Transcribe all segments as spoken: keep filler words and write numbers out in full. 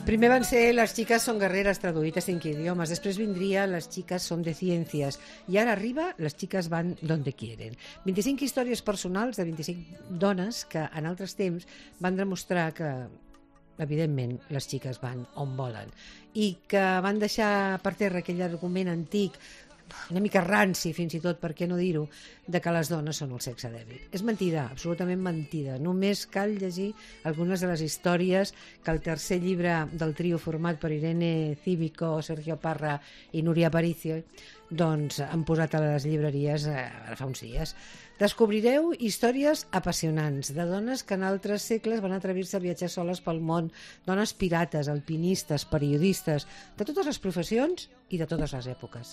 Primer van ser Les xiques són guerreres, traduït a cinc idiomes. Després vindria Les xiques són de ciències. I ara arriba Les xiques van donde quieren. vint-i-cinc històries personals de vint-i-cinc dones que en altres temps van demostrar que, evidentment, les xiques van on volen. I que van deixar per terra aquell argument antic, una mica ranci, fins i tot, per què no dir-ho, de que les dones són el sexe dèbil. És mentida, absolutament mentida. Només cal llegir algunes de les històries que el tercer llibre del trio format per Irene Cívico, Sergio Parra i Núria Aparicio doncs han posat a les llibreries eh, fa uns dies. Descobrireu històries apassionants de dones que en altres segles van atrevir-se a viatjar soles pel món, dones pirates, alpinistes, periodistes, de totes les professions i de totes les èpoques.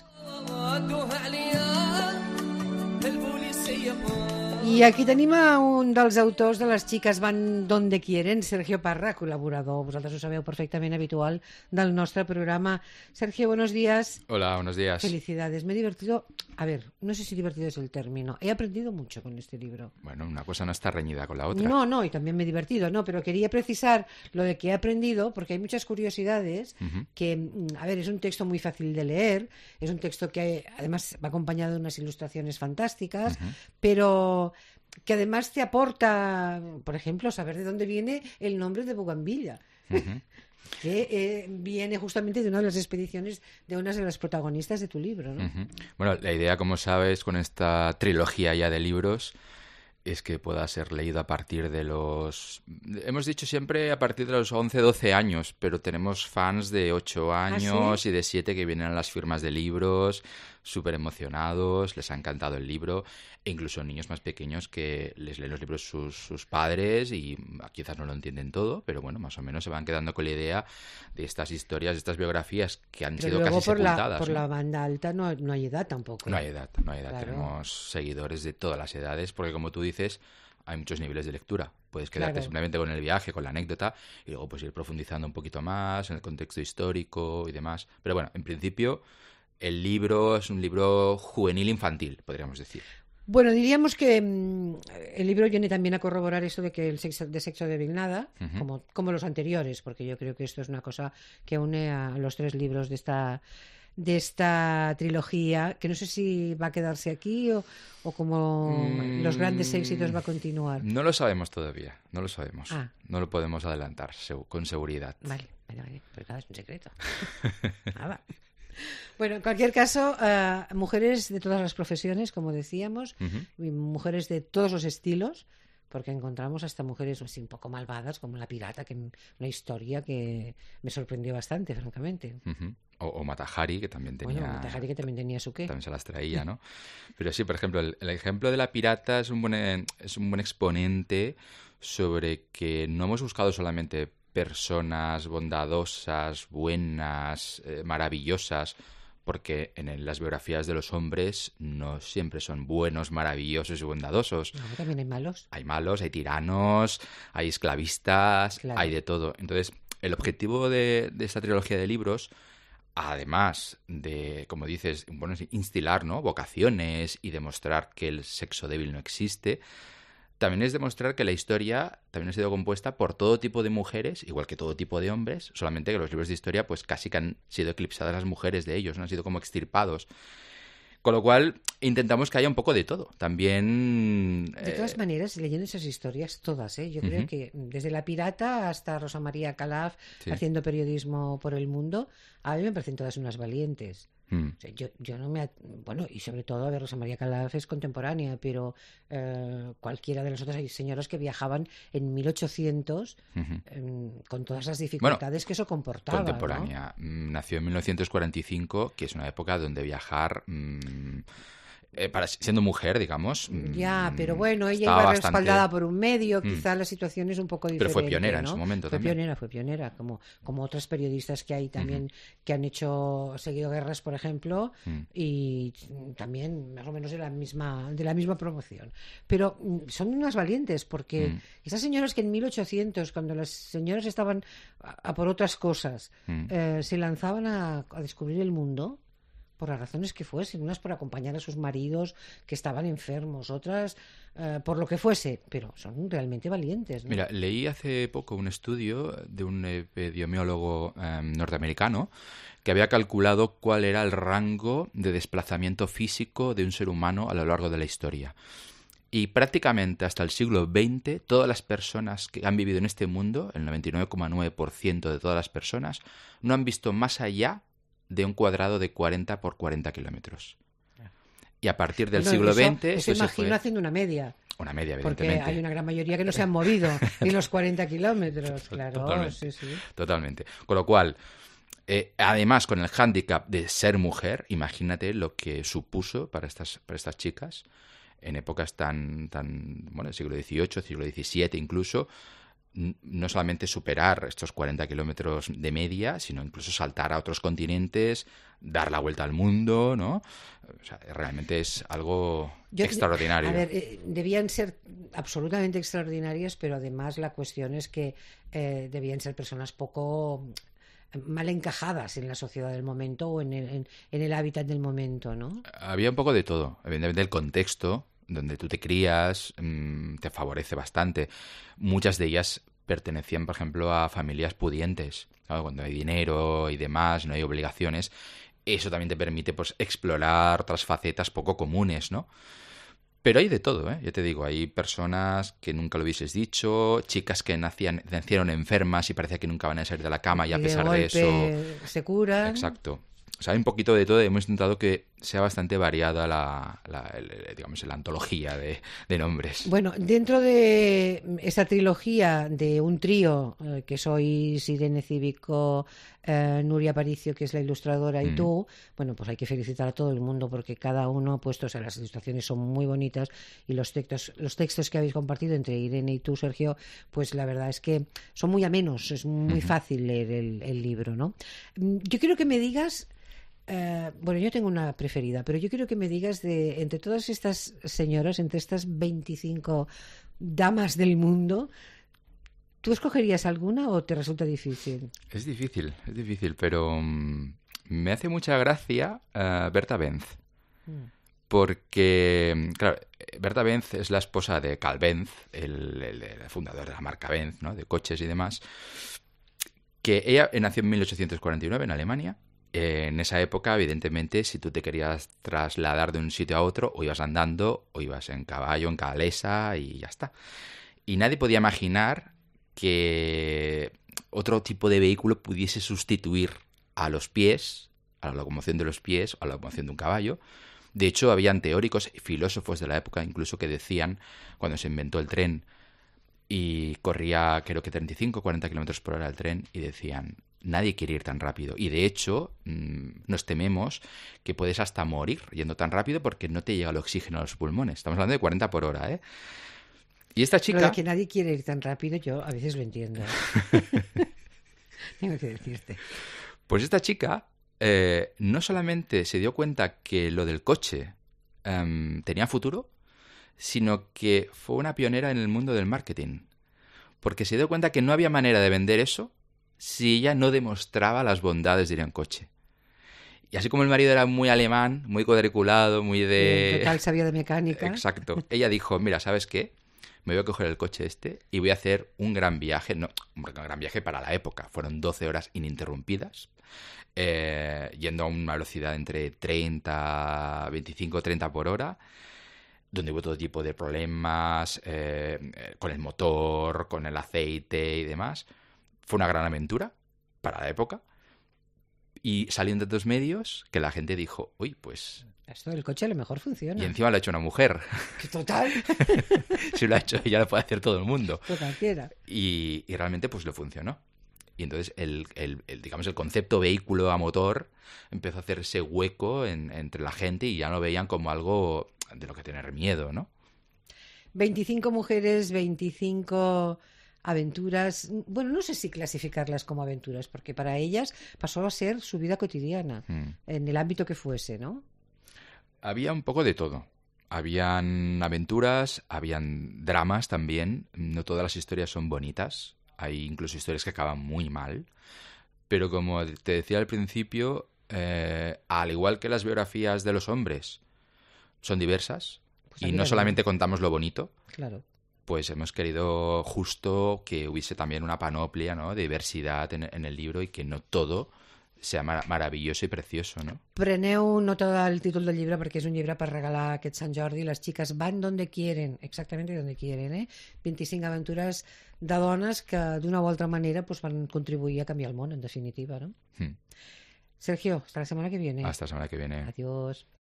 I aquí tenim a un dels autors de Les xiques van donde quieren, Sergio Parra, col·laborador, vosaltres ho sabeu perfectament, habitual del nostre programa. Sergio, buenos días. Hola, buenos días. Felicidades. Me he divertido, a ver, no sé si divertido es el término, he aprendido mucho con este libro. Bueno, una cosa no está reñida con la otra. No, no, y también me he divertido, no, pero quería precisar lo de que he aprendido, porque hay muchas curiosidades uh-huh. que, a ver, es un texto muy fácil de leer, es un texto que además va acompañado de unas ilustraciones fantásticas, uh-huh. pero que además te aporta, por ejemplo, saber de dónde viene el nombre de Bougainville, uh-huh. que eh, viene justamente de una de las expediciones de una de las protagonistas de tu libro, ¿no? Uh-huh. Bueno, la idea, como sabes, con esta trilogía ya de libros es que pueda ser leído a partir de los... Hemos dicho siempre a partir de los once, doce años, pero tenemos fans de ocho años ¿Ah, sí? y de siete que vienen a las firmas de libros, súper emocionados, les ha encantado el libro, e incluso niños más pequeños que les leen los libros sus, sus padres y quizás no lo entienden todo, pero bueno, más o menos se van quedando con la idea de estas historias, de estas biografías que han pero sido luego casi por sepultadas. La, por ¿no? la banda alta no, no hay edad tampoco. No hay edad, no hay edad. Claro. Tenemos seguidores de todas las edades, porque como tú dices, hay muchos niveles de lectura. Puedes quedarte claro. simplemente con el viaje, con la anécdota, y luego pues ir profundizando un poquito más en el contexto histórico y demás. Pero bueno, en principio, el libro es un libro juvenil infantil, podríamos decir. Bueno, diríamos que mmm, el libro viene también a corroborar eso de que el sexo, de sexo débil nada, uh-huh. como, como los anteriores, porque yo creo que esto es una cosa que une a los tres libros de esta... de esta trilogía, que no sé si va a quedarse aquí o, o como mm, los grandes éxitos va a continuar. No lo sabemos todavía, no lo sabemos. Ah. No lo podemos adelantar con seguridad. Vale, vale, vale, pero claro, es un secreto. Nada. Bueno, en cualquier caso, uh, mujeres de todas las profesiones, como decíamos, uh-huh. y mujeres de todos los estilos, porque encontramos hasta mujeres así un poco malvadas, como la pirata, que una historia que me sorprendió bastante, francamente. Uh-huh. O, o Mata Hari, que también tenía... Bueno, Mata Hari, que también tenía su qué. También se las traía, ¿no? Pero sí, por ejemplo, el, el ejemplo de la pirata es un buen, es un buen exponente sobre que no hemos buscado solamente personas bondadosas, buenas, eh, maravillosas, porque en el, las biografías de los hombres no siempre son buenos, maravillosos y bondadosos. No, también hay malos. Hay malos, hay tiranos, hay esclavistas, claro. hay de todo. Entonces, el objetivo de, de esta trilogía de libros, además de, como dices, bueno, instilar, ¿no?, vocaciones y demostrar que el sexo débil no existe, también es demostrar que la historia también ha sido compuesta por todo tipo de mujeres, igual que todo tipo de hombres, solamente que los libros de historia pues casi que han sido eclipsadas las mujeres de ellos, no han sido como extirpados. Con lo cual, intentamos que haya un poco de todo. También... De todas eh... maneras, leyendo esas historias, todas, ¿eh? Yo uh-huh. creo que desde la pirata hasta Rosa María Calaf, sí. haciendo periodismo por el mundo, a mí me parecen todas unas valientes. Mm. O sea, yo, yo no me... Bueno, y sobre todo, a ver, Rosa María Calaf es contemporánea, pero eh, cualquiera de las otras, hay señoras que viajaban en mil ochocientos uh-huh. eh, con todas las dificultades bueno, que eso comportaba. Contemporánea. ¿No? Nació en mil novecientos cuarenta y cinco, que es una época donde viajar... Mmm, Eh, para siendo mujer, digamos. Ya, pero bueno, ella iba bastante... respaldada por un medio, quizá mm. la situación es un poco diferente. Pero fue pionera, ¿no? En su momento fue también. Pionera, fue pionera, como, como otras periodistas que hay también, uh-huh. que han hecho, seguido guerras, por ejemplo, mm. y también más o menos de la misma, de la misma promoción. Pero son unas valientes, porque mm. esas señoras que en mil ochocientos, cuando las señoras estaban a, a por otras cosas, mm. eh, se lanzaban a, a descubrir el mundo. por las razones que fuesen, unas por acompañar a sus maridos que estaban enfermos, otras eh, por lo que fuese, pero son realmente valientes, ¿no? Mira, leí hace poco un estudio de un epidemiólogo eh, norteamericano que había calculado cuál era el rango de desplazamiento físico de un ser humano a lo largo de la historia. Y prácticamente hasta el siglo veinte, todas las personas que han vivido en este mundo, el noventa y nueve coma nueve por ciento de todas las personas, no han visto más allá de un cuadrado de cuarenta por cuarenta kilómetros. Y a partir del bueno, siglo eso, veinte... Eso eso imagino fue... haciendo una media. Una media, evidentemente. Porque hay una gran mayoría que no se han movido ni los cuarenta kilómetros, claro. Totalmente, sí, sí. Totalmente. Con lo cual, eh, además con el hándicap de ser mujer, imagínate lo que supuso para estas, para estas chicas en épocas tan, tan, bueno, el siglo dieciocho, siglo diecisiete incluso, no solamente superar estos cuarenta kilómetros de media, sino incluso saltar a otros continentes, dar la vuelta al mundo, ¿no? O sea, realmente es algo Yo, extraordinario. A ver, eh, debían ser absolutamente extraordinarias, pero además la cuestión es que eh, debían ser personas poco mal encajadas en la sociedad del momento o en el, en, en el hábitat del momento, ¿no? Había un poco de todo, evidentemente el contexto donde tú te crías mmm, te favorece bastante. Muchas de ellas pertenecían, por ejemplo, a familias pudientes. Claro, cuando hay dinero y demás, no hay obligaciones, eso también te permite pues explorar otras facetas poco comunes, ¿no? Pero hay de todo, ¿eh? Ya te digo, hay personas que nunca lo hubieses dicho, chicas que nacían, nacieron enfermas y parecía que nunca van a salir de la cama y, y a pesar de, de eso... se curan. Exacto. O sea, hay un poquito de todo y hemos intentado que sea bastante variada la, la, el, digamos, la antología de, de nombres. Bueno, dentro de esa trilogía de un trío, eh, que sois Irene Cívico, eh, Nuria Aparicio, que es la ilustradora, y mm. tú, bueno, pues hay que felicitar a todo el mundo porque cada uno, puesto, o sea, las ilustraciones son muy bonitas y los textos, los textos que habéis compartido entre Irene y tú, Sergio, pues la verdad es que son muy amenos, es muy uh-huh. fácil leer el, el libro, ¿no? Yo quiero que me digas... Uh, bueno, yo tengo una preferida, pero yo quiero que me digas de entre todas estas señoras, entre estas veinticinco damas del mundo, ¿tú escogerías alguna o te resulta difícil? Es difícil, es difícil, pero um, me hace mucha gracia uh, Berta Benz. Mm. Porque, claro, Berta Benz es la esposa de Carl Benz, el, el, el fundador de la marca Benz, ¿no? De coches y demás, que ella nació en mil ochocientos cuarenta y nueve en Alemania. En esa época, evidentemente, si tú te querías trasladar de un sitio a otro, o ibas andando, o ibas en caballo, en calesa, y ya está. Y nadie podía imaginar que otro tipo de vehículo pudiese sustituir a los pies, a la locomoción de los pies, a la locomoción de un caballo. De hecho, habían teóricos y filósofos de la época incluso que decían, cuando se inventó el tren, y corría creo que treinta y cinco o cuarenta kilómetros por hora el tren, y decían... Nadie quiere ir tan rápido. Y de hecho, mmm, nos tememos que puedes hasta morir yendo tan rápido porque no te llega el oxígeno a los pulmones. Estamos hablando de cuarenta por hora, ¿eh? Y esta chica... Lo de que nadie quiere ir tan rápido, yo a veces lo entiendo. Tengo que decirte. Pues esta chica eh, no solamente se dio cuenta que lo del coche eh, tenía futuro, sino que fue una pionera en el mundo del marketing. Porque se dio cuenta que no había manera de vender eso si ella no demostraba las bondades de ir en coche. Y así como el marido era muy alemán, muy cuadriculado, muy de... En total sabía de mecánica. Exacto. Ella dijo, mira, ¿sabes qué? Me voy a coger el coche este y voy a hacer un gran viaje. No, un gran viaje para la época. Fueron doce horas ininterrumpidas, eh, yendo a una velocidad entre treinta, veinticinco, treinta por hora, donde hubo todo tipo de problemas eh, con el motor, con el aceite y demás. Fue una gran aventura para la época y saliendo de dos medios que la gente dijo, uy, pues... Esto del coche a lo mejor funciona. Y encima lo ha hecho una mujer. ¿Qué total? Si lo ha hecho ella, lo puede hacer todo el mundo. Cualquiera. Y, y realmente pues le funcionó. Y entonces el, el, el, digamos, el concepto vehículo a motor empezó a hacerse hueco en, entre la gente y ya lo veían como algo de lo que tener miedo, ¿no? veinticinco mujeres, veinticinco... aventuras, bueno, no sé si clasificarlas como aventuras, porque para ellas pasó a ser su vida cotidiana, mm. en el ámbito que fuese, ¿no? Había un poco de todo. Habían aventuras, habían dramas también. No todas las historias son bonitas. Hay incluso historias que acaban muy mal. Pero como te decía al principio, eh, al igual que las biografías de los hombres son diversas, Pues y aquí no también. solamente contamos lo bonito, Claro. pues hemos querido justo que hubiese también una panoplia, ¿no?, de diversidad en, en el libro y que no todo sea mar maravilloso i precioso, no? Preneu nota del títol del llibre perquè és un llibre per regalar aquest Sant Jordi. Les xiques van donde quieren, exactamente donde quieren, eh? vint-i-cinc aventures de dones que d'una o altra manera pues, van contribuir a canviar el món, en definitiva, ¿no? Hmm. Sergio, hasta la semana que viene. Hasta la semana que viene. Adiós.